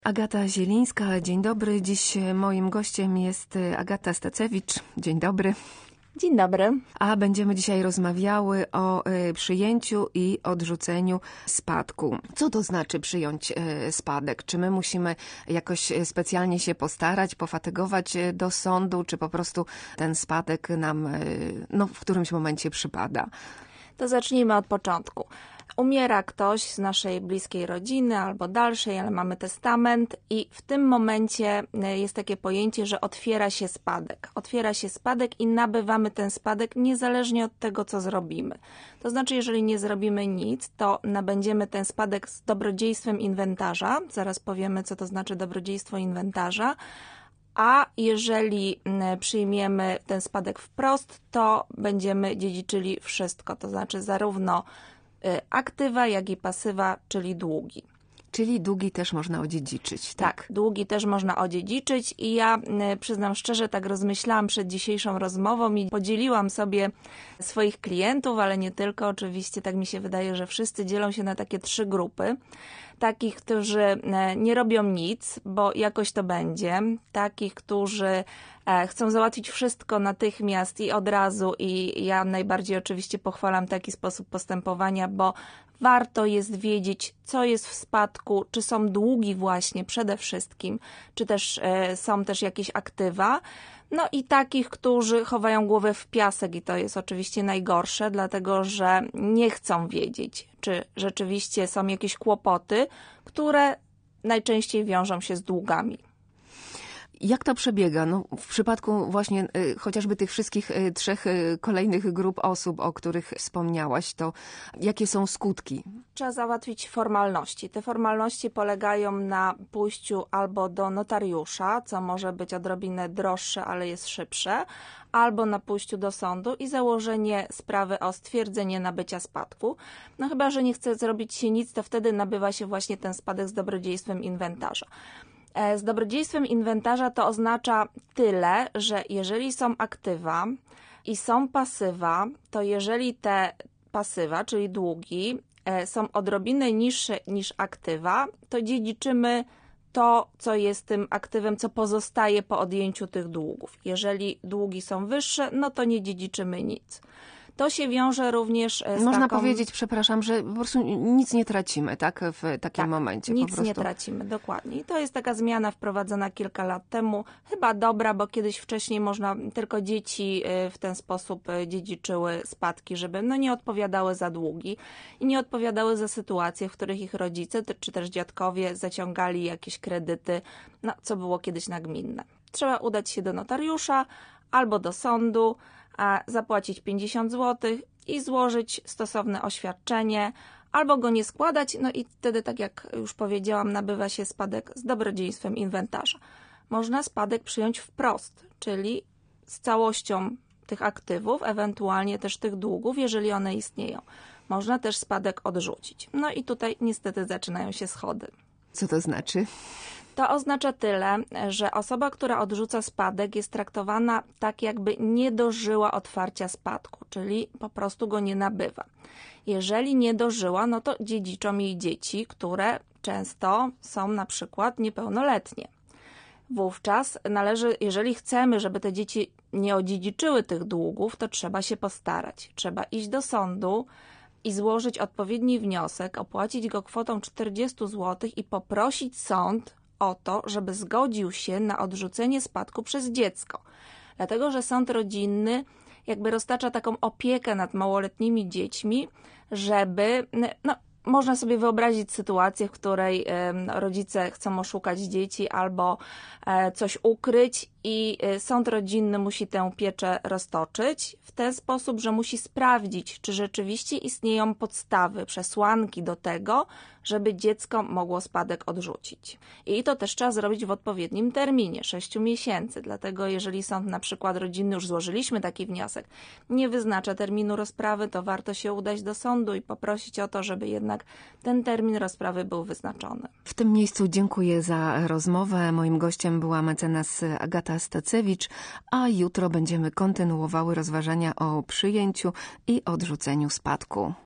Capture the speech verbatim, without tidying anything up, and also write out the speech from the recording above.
Agata Zielińska, dzień dobry. Dziś moim gościem jest Agata Stacewicz. Dzień dobry. Dzień dobry. A będziemy dzisiaj rozmawiały o y, przyjęciu i odrzuceniu spadku. Co to znaczy przyjąć y, spadek? Czy my musimy jakoś specjalnie się postarać, pofatygować do sądu, czy po prostu ten spadek nam y, no, w którymś momencie przypada? To zacznijmy od początku. Umiera ktoś z naszej bliskiej rodziny albo dalszej, ale mamy testament i w tym momencie jest takie pojęcie, że otwiera się spadek. Otwiera się spadek i nabywamy ten spadek niezależnie od tego, co zrobimy. To znaczy, jeżeli nie zrobimy nic, to nabędziemy ten spadek z dobrodziejstwem inwentarza. Zaraz powiemy, co to znaczy dobrodziejstwo inwentarza. A jeżeli przyjmiemy ten spadek wprost, to będziemy dziedziczyli wszystko. To znaczy zarówno aktywa, jak i pasywa, czyli długi. Czyli długi też można odziedziczyć, tak? Tak, długi też można odziedziczyć i ja przyznam szczerze, tak rozmyślałam przed dzisiejszą rozmową i podzieliłam sobie swoich klientów, ale nie tylko, oczywiście tak mi się wydaje, że wszyscy dzielą się na takie trzy grupy. Takich, którzy nie robią nic, bo jakoś to będzie. Takich, którzy chcą załatwić wszystko natychmiast i od razu i ja najbardziej oczywiście pochwalam taki sposób postępowania, bo warto jest wiedzieć, co jest w spadku, czy są długi właśnie przede wszystkim, czy też e, są też jakieś aktywa. No i takich, którzy chowają głowę w piasek i to jest oczywiście najgorsze, dlatego że nie chcą wiedzieć, czy rzeczywiście są jakieś kłopoty, które najczęściej wiążą się z długami. Jak to przebiega? No, w przypadku właśnie y, chociażby tych wszystkich y, trzech y, kolejnych grup osób, o których wspomniałaś, to jakie są skutki? Trzeba załatwić formalności. Te formalności polegają na pójściu albo do notariusza, co może być odrobinę droższe, ale jest szybsze, albo na pójściu do sądu i założenie sprawy o stwierdzenie nabycia spadku. No chyba że nie chce zrobić się nic, to wtedy nabywa się właśnie ten spadek z dobrodziejstwem inwentarza. Z dobrodziejstwem inwentarza to oznacza tyle, że jeżeli są aktywa i są pasywa, to jeżeli te pasywa, czyli długi, są odrobinę niższe niż aktywa, to dziedziczymy to, co jest tym aktywem, co pozostaje po odjęciu tych długów. Jeżeli długi są wyższe, no to nie dziedziczymy nic. To się wiąże również z Można taką... powiedzieć, przepraszam, że po prostu nic nie tracimy, tak? W takim tak, momencie. nic po prostu. nie tracimy, dokładnie. I to jest taka zmiana wprowadzona kilka lat temu. Chyba dobra, bo kiedyś wcześniej można, tylko dzieci w ten sposób dziedziczyły spadki, żeby no nie odpowiadały za długi i nie odpowiadały za sytuacje, w których ich rodzice czy też dziadkowie zaciągali jakieś kredyty, no, co było kiedyś nagminne. Trzeba udać się do notariusza albo do sądu, a zapłacić pięćdziesiąt złotych i złożyć stosowne oświadczenie, albo go nie składać, no i wtedy, tak jak już powiedziałam, nabywa się spadek z dobrodziejstwem inwentarza. Można spadek przyjąć wprost, czyli z całością tych aktywów, ewentualnie też tych długów, jeżeli one istnieją. Można też spadek odrzucić. No i tutaj niestety zaczynają się schody. Co to znaczy? To oznacza tyle, że osoba, która odrzuca spadek, jest traktowana tak, jakby nie dożyła otwarcia spadku, czyli po prostu go nie nabywa. Jeżeli nie dożyła, no to dziedziczą jej dzieci, które często są na przykład niepełnoletnie. Wówczas należy, jeżeli chcemy, żeby te dzieci nie odziedziczyły tych długów, to trzeba się postarać. Trzeba iść do sądu i złożyć odpowiedni wniosek, opłacić go kwotą czterdzieści złotych i poprosić sąd o to, żeby zgodził się na odrzucenie spadku przez dziecko. Dlatego, że sąd rodzinny jakby roztacza taką opiekę nad małoletnimi dziećmi, żeby, no, można sobie wyobrazić sytuację, w której rodzice chcą oszukać dzieci albo coś ukryć i sąd rodzinny musi tę pieczę roztoczyć w ten sposób, że musi sprawdzić, czy rzeczywiście istnieją podstawy, przesłanki do tego, żeby dziecko mogło spadek odrzucić. I to też trzeba zrobić w odpowiednim terminie, sześciu miesięcy. Dlatego jeżeli sąd na przykład rodzinny, już złożyliśmy taki wniosek, nie wyznacza terminu rozprawy, to warto się udać do sądu i poprosić o to, żeby jednak ten termin rozprawy był wyznaczony. W tym miejscu dziękuję za rozmowę. Moim gościem była mecenas Agata Stacewicz, a jutro będziemy kontynuowały rozważania o przyjęciu i odrzuceniu spadku.